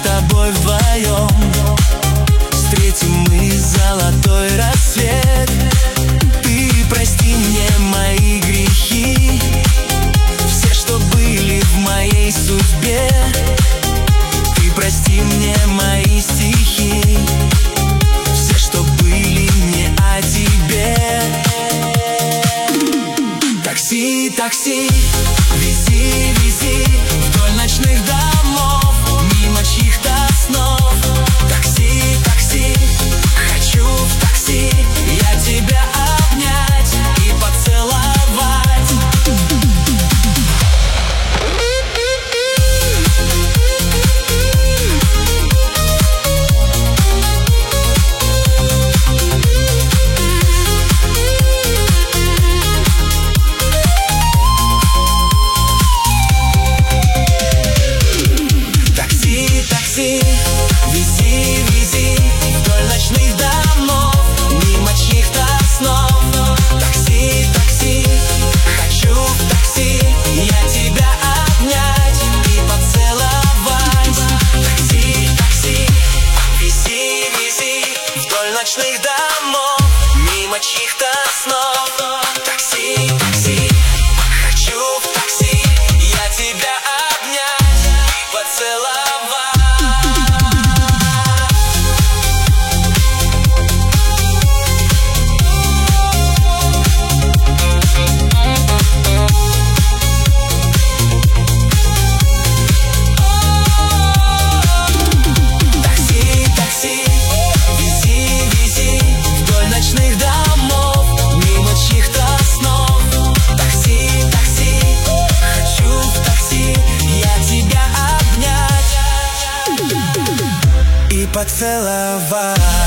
тобой вдвоем встретим мы золотой рассвет. Ты прости мне мои грехи, все, что были в моей судьбе. Ты прости мне мои стихи, все, что были не о тебе. Такси, такси, вези, вези вдоль ночных домов, мимо чьих-то снов. Такси, такси, хочу в такси я тебя обнять и поцеловать. Вези, вези вдоль ночных домов, мимо чьих-то снов. Такси, такси, хочу в такси я тебя обнять и поцеловать. Такси, такси, вези, вези вдоль ночных домов, мимо чьих-то снов. Такси, такси, хочу в такси я тебя обнять и поцеловать. Поцеловать.